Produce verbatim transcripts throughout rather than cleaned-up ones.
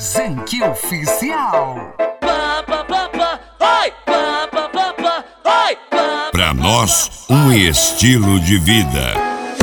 Zenki Oficial. Pra nós, um estilo de vida.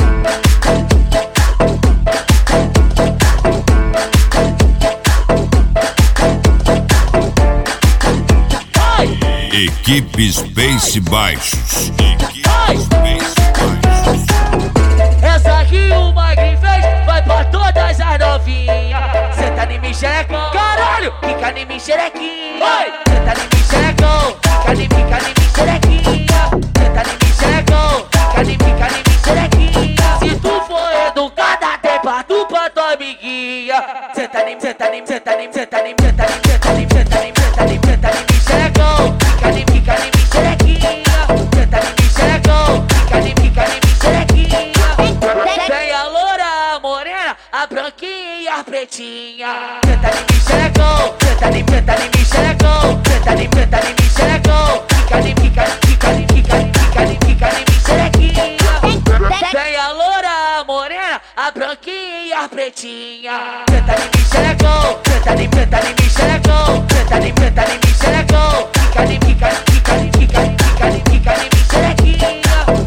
Equipe Space Baixos. Equipe Space Baixos. Essa aqui o Magri fez, vai pra todas as novinhas. Senta em mim, xerecão. Caralho, fica em mim, xerequinha. Senta em mim, xerecão. Fica em mim, fica em mim, xerequinha. Senta em mim, xerecão. Fica em mim, fica em mim, xerequinha. Se tu for educada, tem pra tu pra tua amiguinha. Senta em mim, senta em mim, senta em mim, senta em mim, senta em mim, senta em mim, senta em mim, senta em mim, senta em mim, xerecão. Fica em mim, fica em mim, xerequinha. Senta em mim, xerecão. Fica em mim, fica em mim, xerequinha. Tem a loura, a morena, a branquinha e a pretinha. Senta em mim, xerecão. Senta em mim, senta em mim, xerecão. Senta em mim, senta em mim, xerecão. Fica em mim, fica em mim, fica em mim, fica em mim, fica em mim, fica em mim, xerequinha. Tem a loura, a morena, a branquinha e a pretinha. Senta em mim, xerecão. Senta em mim, senta em mim, xerecão. Senta em mim, senta em mim, xerecão. Fica em mim, fica em mim, fica em mim, fica em mim, fica em mim, fica em mim, xerequinha.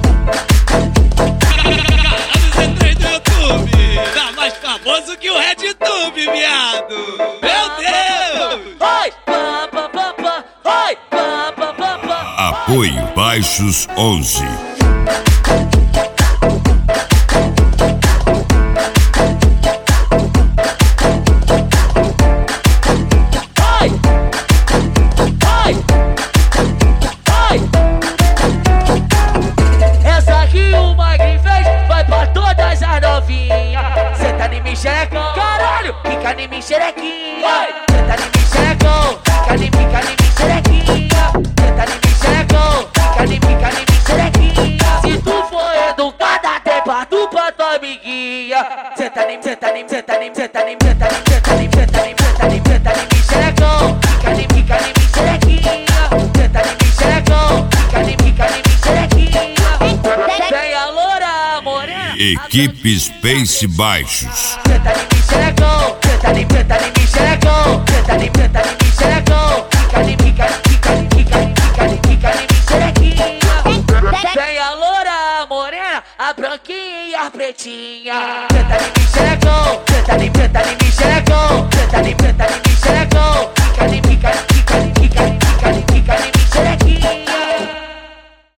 Tá mais famoso que o RedTube, viado! Meu Deus! Oi, pá, pá, pá, pá. Oi, pá, pá, pá, pá. Apoio Baixos onze. Oi, oi, oi. Essa aqui o Magri fez, vai pra todas as novinhas. Senta em mim, xerecão. Caralho, fica em mim, xerequinha. Senta em mim, xerecão. Fica em mim, fica em mim, xerequinha. Senta em mim, xerecão. Fica em mim, fica em mim, xerequinha. Se tu for educada, tem pra tu pra tua amiguinha. Senta em mim, senta em mim, senta em mim, senta em mim, senta em mim, senta em mim, senta em mim, senta em mim, senta em mim, xerecão. Fica em mim, fica em mim, xerequinha. Senta em mim, xerecão. Fica em mim, fica em mim, xerequinha. Tem a loura, a morena. Equipe Space Baixos. Senta em mim, xerecão. Senta em mim, senta em mim, xerecão. Senta em mim, senta em mim, xerecão. Fica em mim, fica em mim, fica em mim, fica em mim, fica em mim, fica em mim, xerequinha. Tem a loura, a morena, a branquinha e a pretinha. Senta em mim, xerecão. Senta em mim, senta em mim, xerecão. Senta em mim, senta em mim, xerecão. Fica em mim, fica em mim.